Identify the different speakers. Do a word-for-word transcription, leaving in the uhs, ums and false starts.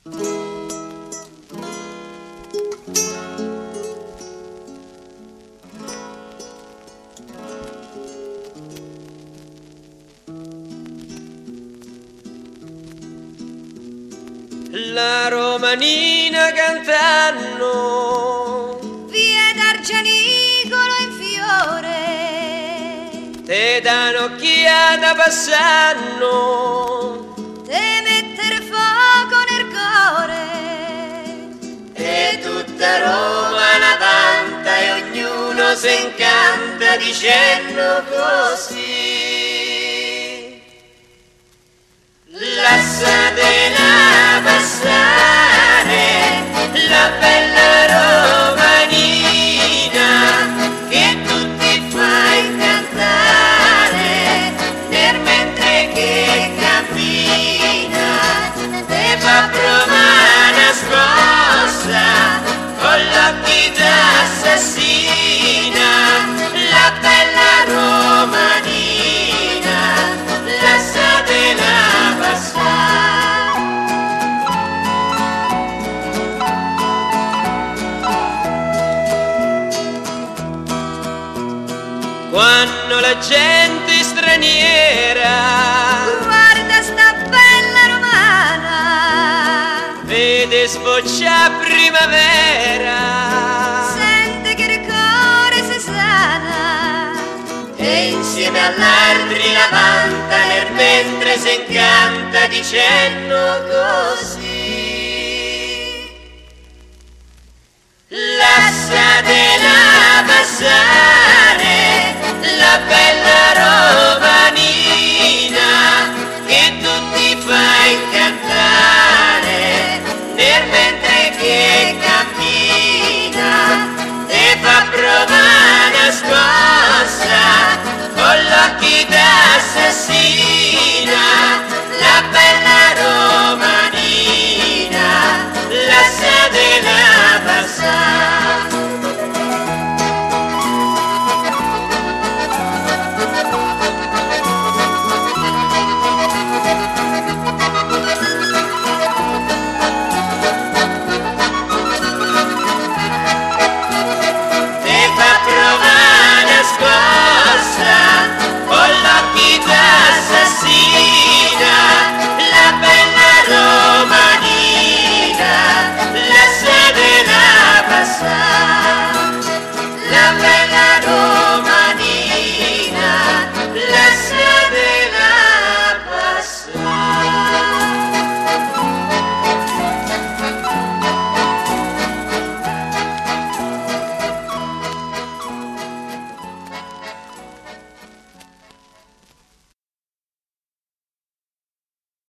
Speaker 1: La romanina cantando
Speaker 2: via d'Argianicolo in fiore,
Speaker 1: te da un'occhiata passando,
Speaker 2: te metter fuoco nel cuore,
Speaker 1: e tutta Roma la canta e ognuno si incanta dicendo così. Lasciatela passare, la bella romanina, che tutti fai cantare, nel mentre che cammina, te fa promana scossa, con l'occhi d'assassina, la bella romanina, lasciatela passare. Quando la gente straniera
Speaker 2: guarda sta bella romana,
Speaker 1: vede sbocciare primavera,
Speaker 2: sente che il cuore si sana,
Speaker 1: e insieme all'altri la canta nel mentre si incanta dicendo così. Lasciatela passare, la bella romanina,